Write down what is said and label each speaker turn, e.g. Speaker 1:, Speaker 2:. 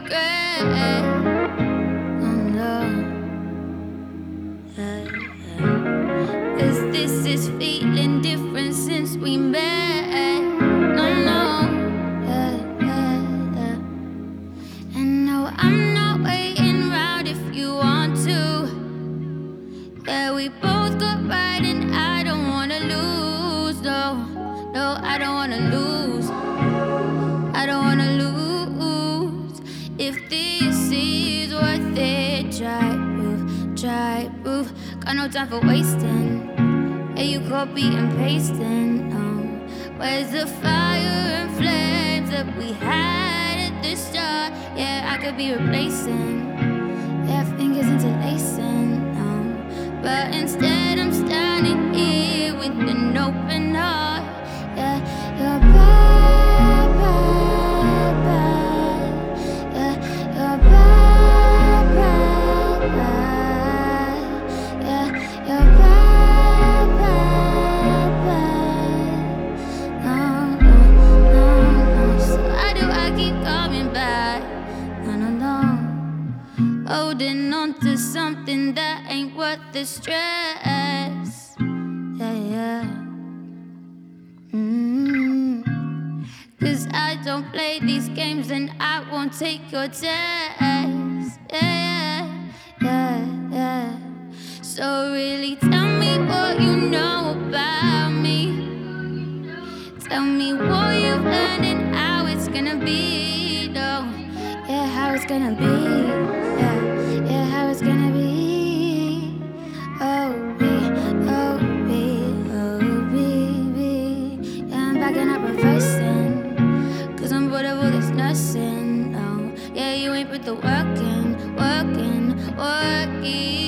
Speaker 1: regret. Oh no, yeah, yeah. 'Cause this is feeling different since we met. No, no, yeah, yeah, yeah. And no, I'm not waiting around if you want to. Yeah, we both got right and I don't wanna lose. No, no, I don't wanna lose. I don't wanna lose. If this is worth it, try proof. Got no time for wasting. Yeah, you copy and pasting. Where's the fire and flames that we had at the start? Yeah, I could be replacing. Yeah, fingers interlacing. But instead I'm standing here with an open heart. Yeah, you're bad, bad, bad. Yeah, you're bad, bad, bad. Yeah, you're bad, bad, bad. No, no, no, no. So why do I keep coming back? No, no, no. Holding on to something that ain't worth the stress. Yeah, yeah. 'Cause I don't play these games and I won't take your test. Yeah, yeah, yeah. So really tell me what you know about me. Tell me what you've learned and how it's gonna be. No, yeah, how it's gonna be. Yeah, yeah, how it's gonna be. Oh, yeah, I'm backing up reversing. 'Cause I'm bored of all this nursing. Oh, yeah, you ain't put the work in, working.